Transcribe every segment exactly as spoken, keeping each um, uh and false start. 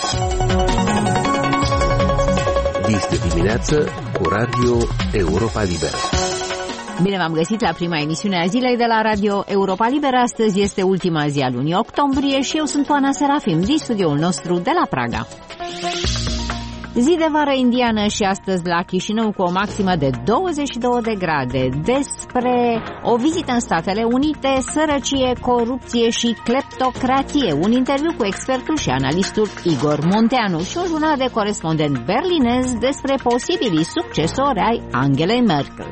Este dimineață cu Radio Europa Liberă. Bine v-am găsit la prima emisiune a zilei de la Radio Europa Liberă. Astăzi este ultima zi a lunii octombrie și eu sunt Oana Serafim din studioul nostru de la Praga. Zi de vară indiană și astăzi la Chișinău cu o maximă de douăzeci și două de grade. Despre o vizită în Statele Unite, sărăcie, corupție și cleptocrație. Un interviu cu expertul și analistul Igor Munteanu și un jurnal de corespondent berlinez despre posibilii succesori ai Angelei Merkel.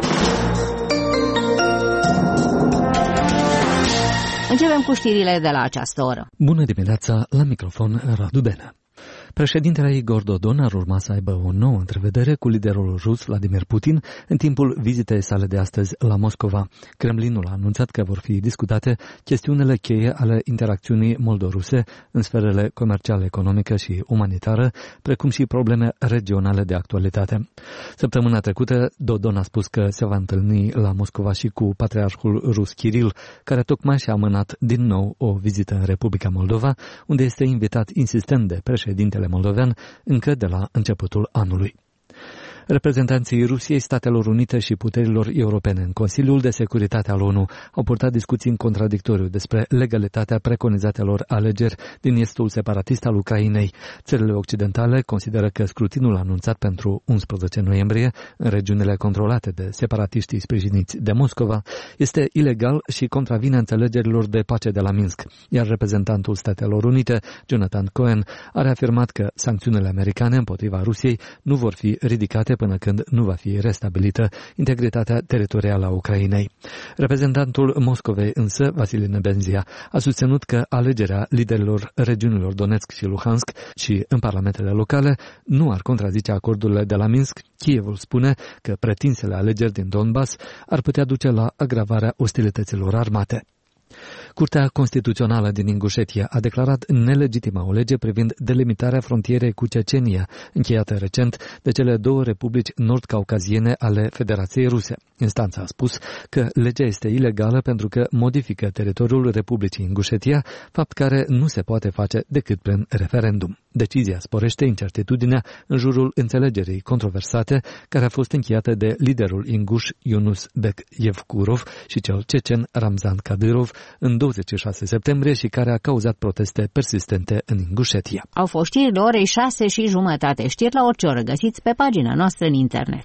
Începem cu știrile de la această oră. Bună dimineața, la microfon Radu Benea. Președintele Igor Dodon ar urma să aibă o nouă întrevedere cu liderul rus Vladimir Putin în timpul vizitei sale de astăzi la Moscova. Kremlinul a anunțat că vor fi discutate chestiunile cheie ale interacțiunii moldoruse în sferele comerciale, economică și umanitară, precum și probleme regionale de actualitate. Săptămâna trecută, Dodon a spus că se va întâlni la Moscova și cu patriarhul rus Kiril, care tocmai și-a amânat din nou o vizită în Republica Moldova, unde este invitat insistent de președintele moldovean încă de la începutul anului. Reprezentanții Rusiei, Statelor Unite și puterilor europene în Consiliul de Securitate al ONU au purtat discuții în contradictoriu despre legalitatea preconizatelor alegeri din estul separatist al Ucrainei. Țările occidentale consideră că scrutinul anunțat pentru unsprezece noiembrie în regiunile controlate de separatiștii sprijiniți de Moscova este ilegal și contravine înțelegerilor de pace de la Minsk, iar reprezentantul Statelor Unite, Jonathan Cohen, a reafirmat că sancțiunile americane împotriva Rusiei nu vor fi ridicate până când nu va fi restabilită integritatea teritorială a Ucrainei. Reprezentantul Moscovei însă, Vasile Nebenzia, a susținut că alegerea liderilor regiunilor Donetsk și Luhansk și în parlamentele locale nu ar contrazice acordurile de la Minsk. Kievul spune că pretinsele alegeri din Donbass ar putea duce la agravarea ostilităților armate. Curtea Constituțională din Ingușetia a declarat nelegitimă o lege privind delimitarea frontierei cu Cecenia, încheiată recent de cele două republici nord-caucaziene ale Federației Ruse. Instanța a spus că legea este ilegală pentru că modifică teritoriul Republicii Ingușetia, fapt care nu se poate face decât prin referendum. Decizia sporește incertitudinea în jurul înțelegerii controversate care a fost încheiată de liderul inguș Yunus Bek Yevkurov și cel cecen Ramzan Kadyrov în douăzeci și șase septembrie și care a cauzat proteste persistente în Ingușetia. Au fost știri de orei șase și jumătate. Știri la orice oră găsiți pe pagina noastră în internet.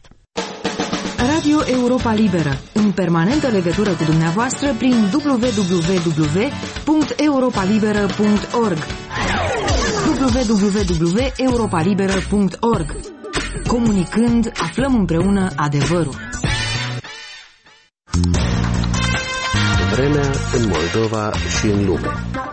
Radio Europa Liberă, în permanentă legătură cu dumneavoastră prin w w w punct europa liberă punct org w w w punct europa liberă punct org. Comunicând, aflăm împreună adevărul. Vremea în Moldova și în lume.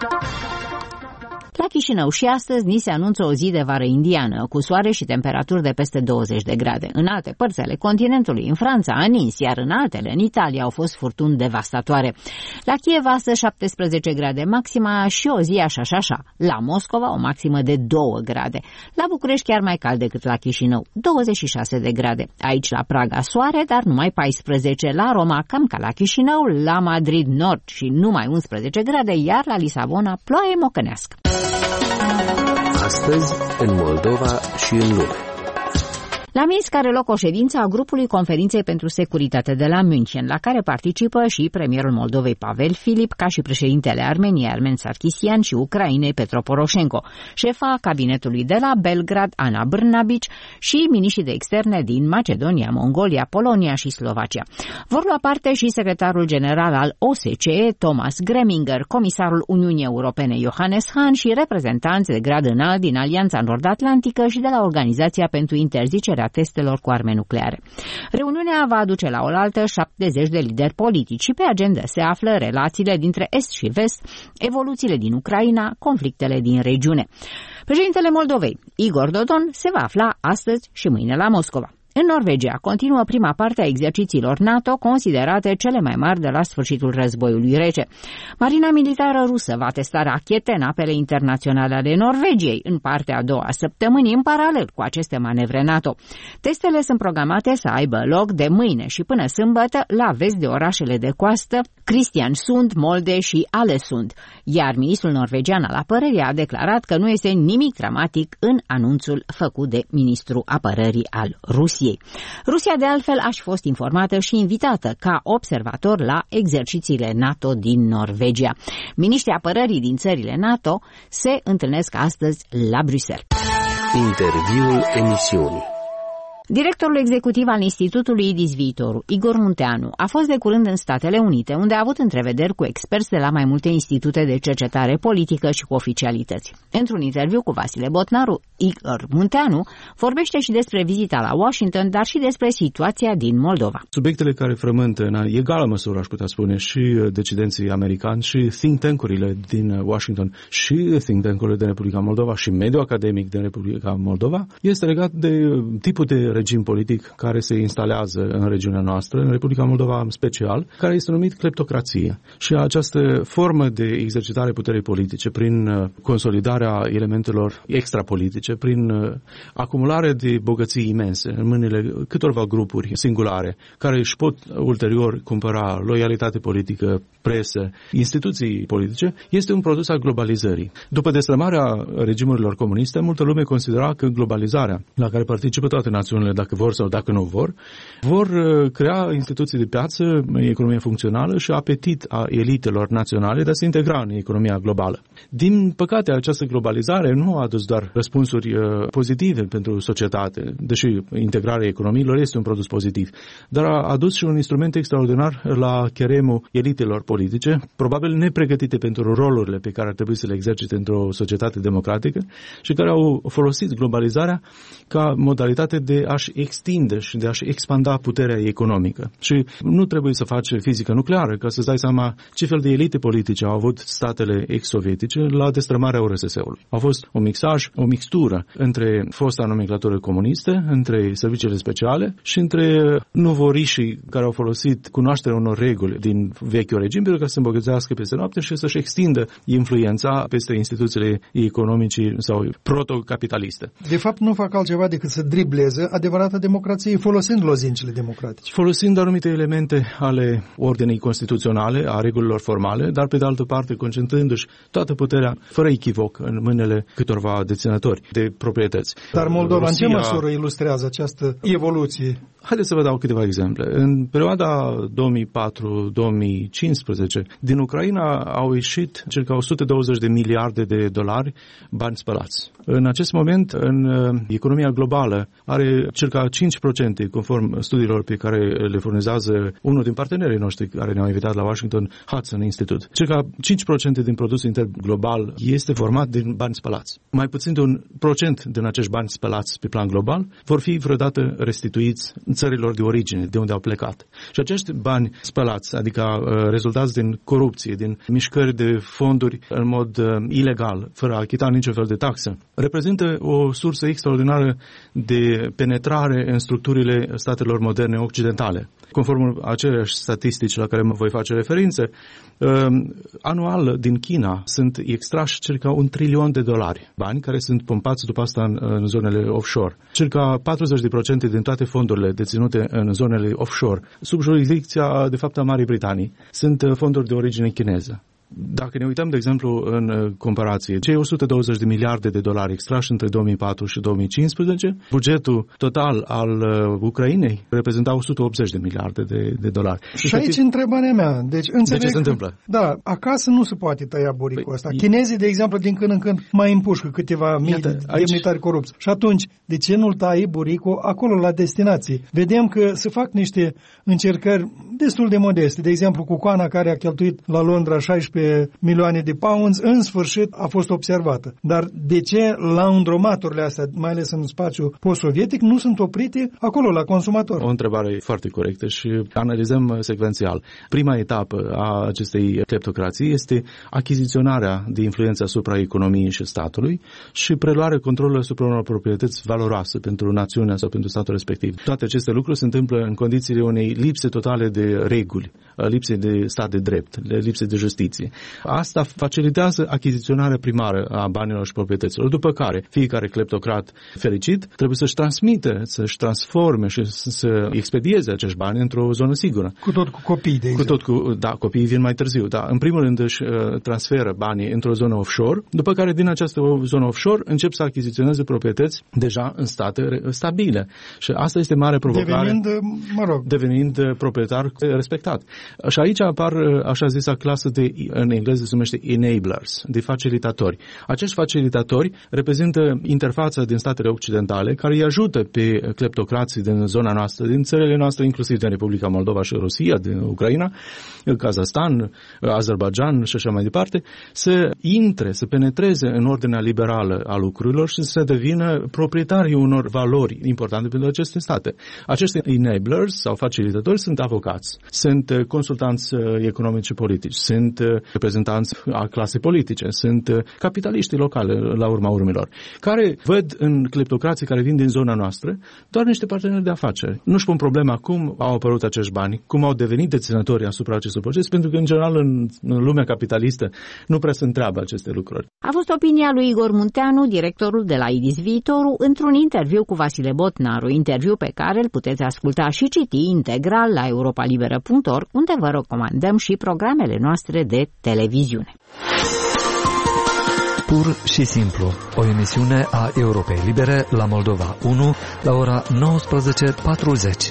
La Chișinău și astăzi ni se anunță o zi de vară indiană, cu soare și temperaturi de peste douăzeci de grade. În alte părți ale continentului, în Franța, a nins, iar în altele, în Italia, au fost furtuni devastatoare. La Kiev astăzi șaptesprezece grade maxima și o zi așa și așa. La Moscova o maximă de doi grade. La București chiar mai cald decât la Chișinău, douăzeci și șase de grade. Aici la Praga soare, dar numai paisprezece. La Roma cam ca la Chișinău, la Madrid nord și numai unsprezece grade, iar la Lisabona ploaie mocănească. Astăzi, în Moldova și în lume. La Minsk are loc o ședință a grupului Conferinței pentru Securitate de la München, la care participă și premierul Moldovei Pavel Filip, ca și președintele Armeniei Armen Sarkisian și Ucrainei Petro Poroșenko, șefa cabinetului de la Belgrad Ana Brnabic și miniștrii de externe din Macedonia, Mongolia, Polonia și Slovacia. Vor lua parte și secretarul general al O S C E Thomas Greminger, comisarul Uniunii Europene Johannes Hahn și reprezentanți de grad înalt din Alianța Nord-Atlantică și de la Organizația pentru Interzicerea testelor cu arme nucleare. Reuniunea va aduce la oaltă șaptezeci de lideri politici și pe agenda se află relațiile dintre Est și Vest, evoluțiile din Ucraina, conflictele din regiune. Președintele Moldovei, Igor Dodon, se va afla astăzi și mâine la Moscova. În Norvegia continuă prima parte a exercițiilor NATO, considerate cele mai mari de la sfârșitul războiului rece. Marina militară rusă va testa rachete în apele internaționale ale Norvegiei în partea a doua a săptămânii, în paralel cu aceste manevre NATO. Testele sunt programate să aibă loc de mâine și până sâmbătă la vest de orașele de coastă Kristiansund, Molde și Alesund, iar ministrul norvegian al apărării a declarat că nu este nimic dramatic în anunțul făcut de ministrul apărării al Rusiei. Rusia, de altfel, a și fost informată și invitată ca observator la exercițiile NATO din Norvegia. Miniștrii apărării din țările NATO se întâlnesc astăzi la Bruxelles. Interviul emisiunii. Directorul executiv al Institutului IDIS Viitorul, Igor Munteanu, a fost de curând în Statele Unite, unde a avut întrevederi cu experți de la mai multe institute de cercetare politică și cu oficialități. Într-un interviu cu Vasile Botnaru, Igor Munteanu vorbește și despre vizita la Washington, dar și despre situația din Moldova. Subiectele care frământă în egală măsură, aș putea spune, și decidenții americani și think tank-urile din Washington și think tank-urile din Republica Moldova și mediul academic din Republica Moldova este legat de tipul de regim politic care se instalează în regiunea noastră, în Republica Moldova în special, care este numit cleptocrație. Și această formă de exercitare puterii politice prin consolidarea elementelor extrapolitice, prin acumularea de bogății imense în mâinile câtorva grupuri singulare, care își pot ulterior cumpăra loialitate politică, presă, instituții politice, este un produs al globalizării. După destrămarea regimurilor comuniste, multă lume considera că globalizarea, la care participă toate națiunile, dacă vor sau dacă nu vor, vor crea instituții de piață, economie funcțională și apetit a elitelor naționale de a se integra în economia globală. Din păcate, această globalizare nu a adus doar răspunsuri pozitive pentru societate, deși integrarea economiilor este un produs pozitiv, dar a adus și un instrument extraordinar la cheremul elitelor politice, probabil nepregătite pentru rolurile pe care ar trebui să le exercite într-o societate democratică și care au folosit globalizarea ca modalitate de a-și extinde și de a-și expanda puterea economică. Și nu trebuie să faci fizică nucleară ca să-ți dai seama ce fel de elite politice au avut statele ex-sovietice la destrămarea U R S S-ului. A fost un mixaj, o mixtură între fosta nomenclatură comunistă, între serviciile speciale și între novorișii care au folosit cunoașterea unor reguli din vechiul regim pentru ca să se îmbogățească peste noapte și să-și extindă influența peste instituțiile economice sau protocapitaliste. De fapt, nu fac altceva decât să dribleze adevărată democrație folosind lozincile democratice. Folosind anumite elemente ale ordinii constituționale, a regulilor formale, dar pe de altă parte concentrându-și toată puterea, fără echivoc, în mâinile câtorva deținători de proprietăți. Dar Moldova Rusia... în ce măsură ilustrează această evoluție? Haideți să vă dau câteva exemple. În perioada două mii patru două mii cincisprezece, din Ucraina au ieșit circa o sută douăzeci de miliarde de dolari bani spălați. În acest moment, în economia globală, are circa cinci la sută, conform studiilor pe care le furnizează unul din partenerii noștri care ne-au invitat la Washington, Hudson Institute. Circa cinci la sută din produsul intern global este format din bani spălați. Mai puțin de un procent din acești bani spălați pe plan global vor fi vreodată restituiți țărilor de origine, de unde au plecat. Și acești bani spălați, adică uh, rezultați din corupție, din mișcări de fonduri în mod uh, ilegal, fără a achita niciun fel de taxă, reprezintă o sursă extraordinară de penetrare în structurile statelor moderne occidentale. Conform aceleași statistici la care mă voi face referință, uh, anual din China sunt extrași circa un trilion de dolari, bani care sunt pompați după asta în, în zonele offshore. Circa patruzeci la sută din toate fondurile deținute în zonele offshore, sub jurisdicția, de fapt, a Marii Britanii, sunt fonduri de origine chineză. Dacă ne uităm, de exemplu, în comparație, cei o sută douăzeci de miliarde de dolari extrași între două mii patru și două mii cincisprezece, bugetul total al Ucrainei reprezenta o sută optzeci de miliarde de, de dolari. Și, și aici întrebarea mea. Deci, înțeleg de ce se întâmplă? Da, acasă nu se poate tăia buricul păi, ăsta. Chinezii, de exemplu, din când în când mai împușcă câteva mii de demnitari corupți. Și atunci, de ce nu-l tai buricul acolo, la destinație? Vedem că se fac niște încercări destul de modeste. De exemplu, cu Coana, care a cheltuit la Londra șaisprezece de milioane de pounds, în sfârșit a fost observată. Dar de ce laundromaturile astea, mai ales în spațiul post-sovietic, nu sunt oprite acolo, la consumator? O întrebare foarte corectă și analizăm secvențial. Prima etapă a acestei cleptocrații este achiziționarea de influență asupra economiei și statului și preluarea controlului asupra unor proprietăți valoroase pentru națiunea sau pentru statul respectiv. Toate aceste lucruri se întâmplă în condițiile unei lipse totale de reguli, lipse de stat de drept, lipse de justiție. Asta facilitează achiziționarea primară a banilor și proprietăților, după care fiecare cleptocrat fericit trebuie să-și transmită, să-și transforme și să expedieze acești bani într-o zonă sigură. Cu tot cu copii, de exemplu. Cu tot cu, da, copiii vin mai târziu, da. În primul rând își uh, transferă banii într-o zonă offshore, după care din această zonă offshore încep să achiziționeze proprietăți deja în state stabile. Și asta este mare provocare. Devenind, mă rog. Devenind proprietar respectat. Și aici apar așa zisa clasă de, în engleză se numește enablers, de facilitatori. Acești facilitatori reprezintă interfața din statele occidentale care îi ajută pe cleptocrații din zona noastră, din țările noastre, inclusiv din Republica Moldova și Rusia, din Ucraina, Kazahstan, Azerbaijan și așa mai departe, să intre, să penetreze în ordinea liberală a lucrurilor și să devină proprietarii unor valori importante pentru aceste state. Acești enablers sau facilitatori sunt avocați, sunt consultanți economici și politici, sunt reprezentanți a clasei politice, sunt capitaliștii locale la urma urmelor, care văd în cleptocrații care vin din zona noastră doar niște parteneri de afaceri. Nu-și pun problema cum au apărut acești bani, cum au devenit deținători asupra acestui proces, pentru că în general în, în lumea capitalistă nu prea se întreabă aceste lucruri. A fost opinia lui Igor Munteanu, directorul de la I D I S Viitorul, într-un interviu cu Vasile Botnaru, interviu pe care îl puteți asculta și citi integral la europa liberă punct org, unde vă recomandăm și programele noastre de televiziune. Pur și simplu, o emisiune a Europei Libere la Moldova unu la ora nouăsprezece patruzeci.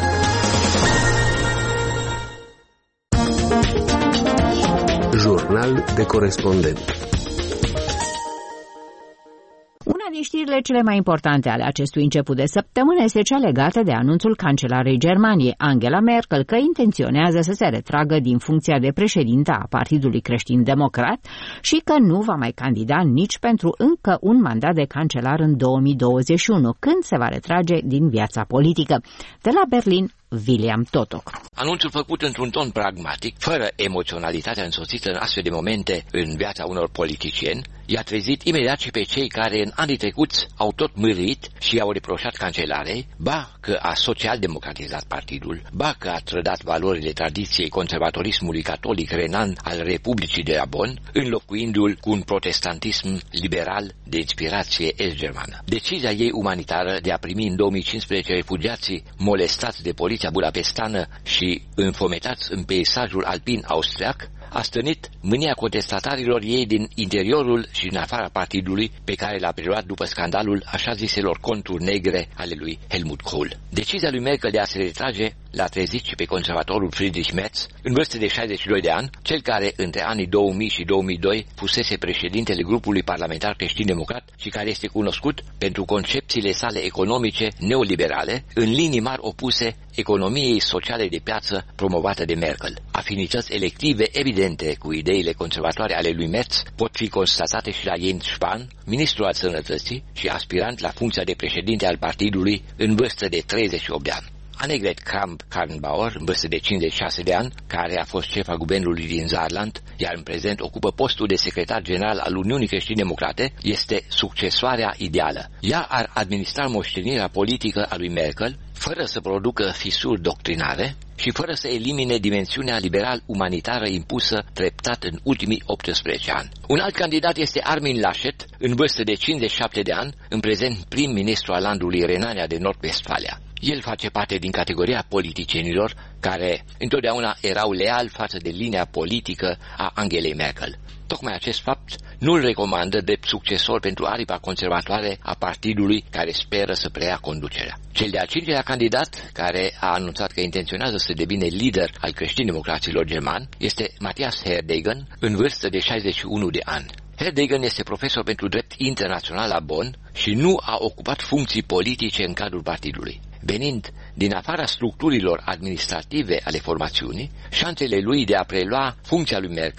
Jurnal de corespondent. Una din știrile cele mai importante ale acestui început de săptămână este cea legată de anunțul cancelarei Germaniei, Angela Merkel, că intenționează să se retragă din funcția de președintă a Partidului Creștin-Democrat și că nu va mai candida nici pentru încă un mandat de cancelar în două mii douăzeci și unu, când se va retrage din viața politică. De la Berlin, William Totok. Anunțul făcut într-un ton pragmatic, fără emoționalitatea însoțită în astfel de momente în viața unor politicieni, i-a trezit imediat și pe cei care în anii trecuți au tot mârit și i-au reproșat cancelarei, ba că a social-democratizat partidul, ba că a trădat valorile tradiției conservatorismului catolic renan al Republicii de la Bonn, înlocuindu-l cu un protestantism liberal de inspirație est-germană. Decizia ei umanitară de a primi în două mii cincisprezece refugiații molestați de poliția budapestană și înfometați în peisajul alpin austriac a stănit mânia contestatarilor ei din interiorul și din afara partidului, pe care l-a preluat după scandalul așa ziselor conturi negre ale lui Helmut Kohl. Decizia lui Merkel de a se retrage l-a trezit și pe conservatorul Friedrich Merz, în vârstă de șaizeci și doi de ani, cel care între anii două mii și două mii doi fusese președintele grupului parlamentar creștin-democrat și care este cunoscut pentru concepțiile sale economice neoliberale, în linii mari opuse economiei sociale de piață promovată de Merkel. Afinități elective evidente cu ideile conservatoare ale lui Merz pot fi constatate și la Jens Spahn, ministru al sănătății și aspirant la funcția de președinte al partidului în vârstă de treizeci și opt de ani. Annegret Kramp-Karrenbauer, în vârstă de cincizeci și șase de ani, care a fost șefa guvernului din Saarland, iar în prezent ocupă postul de secretar general al Uniunii Creștin-Democrate, este succesoarea ideală. Ea ar administra moștenirea politică a lui Merkel, fără să producă fisuri doctrinare și fără să elimine dimensiunea liberal-umanitară impusă treptat în ultimii optsprezece ani. Un alt candidat este Armin Laschet, în vârstă de cincizeci și șapte de ani, în prezent prim-ministru al landului Renania de Nord-Vestfalia. El face parte din categoria politicienilor care întotdeauna erau leali față de linia politică a Angelei Merkel. Tocmai acest fapt nu îl recomandă drept succesor pentru aripa conservatoare a partidului care speră să preia conducerea. Cel de-al cincilea candidat, care a anunțat că intenționează să devină lider al creștin-democraților germani, este Matthias Herdegen, în vârstă de șaizeci și unu de ani. Herdegen este profesor pentru drept internațional la Bonn și nu a ocupat funcții politice în cadrul partidului. Venind din afara structurilor administrative ale formațiunii, șansele lui de a prelua funcția lui Merkel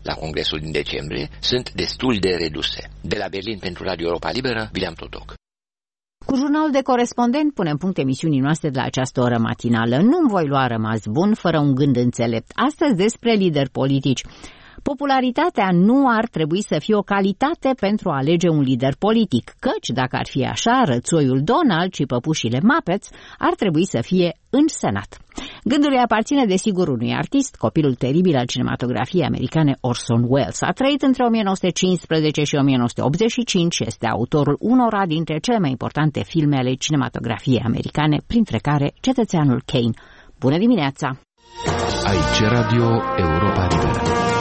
la Congresul din decembrie sunt destul de reduse. De la Berlin pentru Radio Europa Liberă, William Totoc. Cu jurnalul de corespondent punem punct emisiunii noastre de la această oră matinală. Nu-mi voi lua rămas bun fără un gând înțelept. Astăzi despre lideri politici. Popularitatea nu ar trebui să fie o calitate pentru a alege un lider politic, căci, dacă ar fi așa, rățoiul Donald și păpușile Muppets ar trebui să fie în Senat. Gândul îi aparține desigur unui artist, copilul teribil al cinematografiei americane Orson Welles. A trăit între o mie nouă sute cincisprezece și o mie nouă sute optzeci și cinci și este autorul unora dintre cele mai importante filme ale cinematografiei americane, printre care Cetățeanul Kane. Bună dimineața! Aici Radio Europa Liberă.